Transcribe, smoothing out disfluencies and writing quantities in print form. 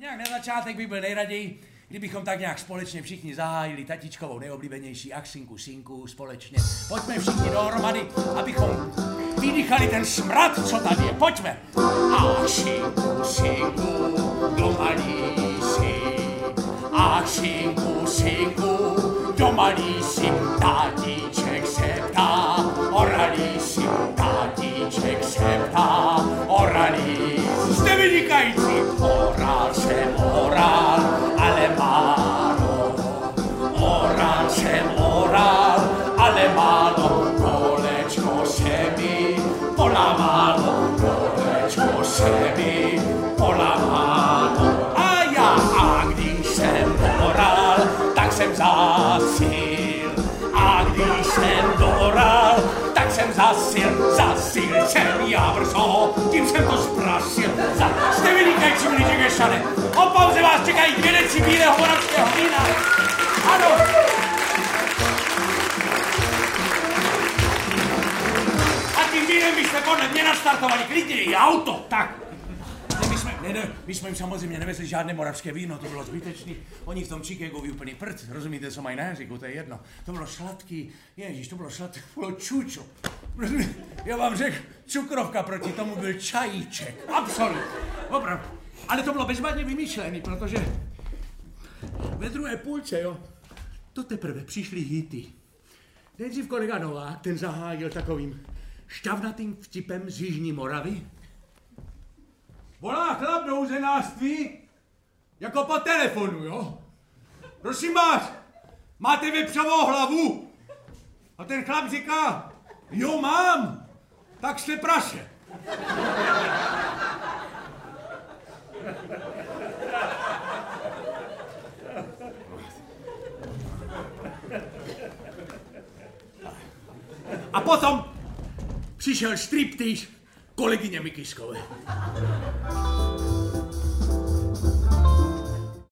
Nějak na začátek bych byl nejraději, kdybychom tak nějak společně všichni zahájili tatičkovou nejoblíbenější Aksinku Sinku společně. Pojďme všichni dohromady, abychom vydýchali ten smrad, co tady je. Pojďme. Aksinku Sinku, doma lísi. Aksinku Sinku, doma lísi. Tatíček se ptá, oralísi. Tatíček se ptá, oralísi. Jste vynikající. Orál jsem orál, ale málo. Orál jsem orál, ale málo. Kolečko se mi polamalo, kolečko se mi polamalo. A já, a když jsem orál, tak jsem zasil. A když jsem doral, tak jsem zasil jsem já brzo, tím jsem to zprasil. Jste vynikající, milí Čekešane. O pauze vás čekají 2 deci bílého moravského vína. Ano. A tím vínem byste podle mě nastartovali klidně i auto. Tak. My jsme jim samozřejmě nevezli žádné moravské víno, to bylo zbytečný. Oni v tom Chicagu úplný prd, rozumíte, co mají na jazyku, to je jedno. To bylo sladký, ježiš, to bylo sladký, to bylo čučo. Já vám řekl, cukrovka proti tomu byl čajíček, absolutně, opravdu. Ale to bylo bezvadně vymyšlený, protože ve druhé půlce, jo, to teprve přišly hity. Nejdřív kolega Novák, ten zahájil takovým šťavnatým vtipem z Jižní Moravy. Volá chlap do uzenáctví, jako po telefonu, jo? Prosím vás, máte vepřovou hlavu? A ten chlap říká, jo mám, tak jste prase. A potom přišel striptease kolegyně Mikiskové.